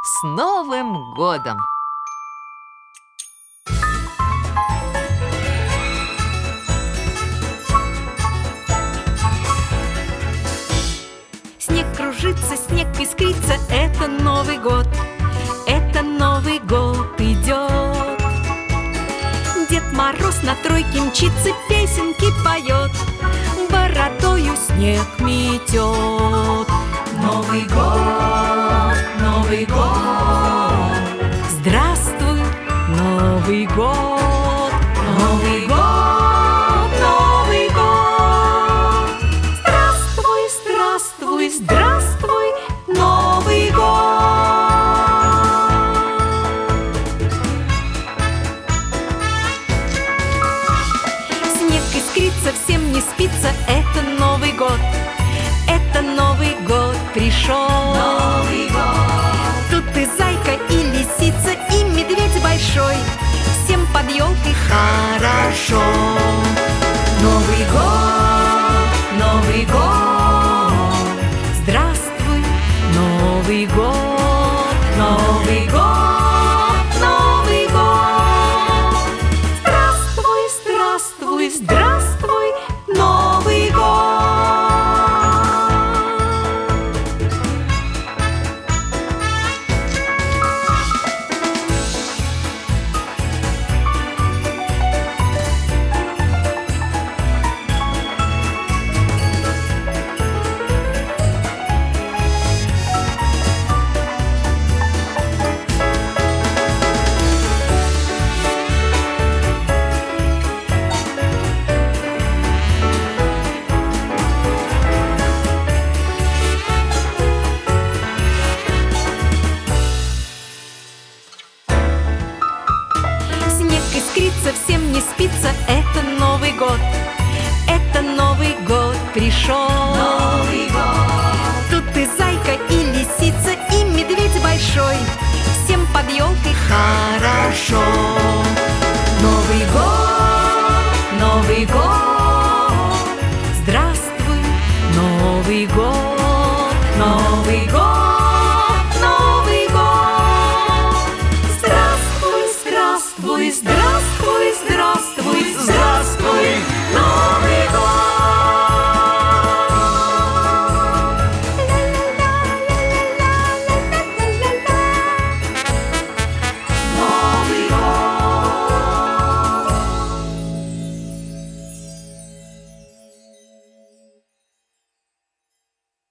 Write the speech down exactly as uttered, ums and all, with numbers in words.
С Новым годом! Снег кружится, снег искрится, это Новый год, это Новый год идет. Дед Мороз на тройке мчится, песенки поет, бородою снег метет. Новый год, Новый год, здравствуй, Новый год, Новый год, Новый год, здравствуй, здравствуй, здравствуй, Новый год. Снег искрится, всем не спится, это Новый год, это Новый год пришел. Новый год. Тут и зайка, и лисица, и медведь большой, всем под елкой хорошо. Новый год, Новый год, здравствуй, Новый год, Новый год, Новый год, здравствуй, здравствуй, здравствуй, Новый год. Искрится, всем не спится, это Новый год, это Новый год пришел. Новый год. Тут и зайка, и лисица, и медведь большой, всем под елкой хорошо. Новый год, Новый год, здравствуй, Новый год, Новый год.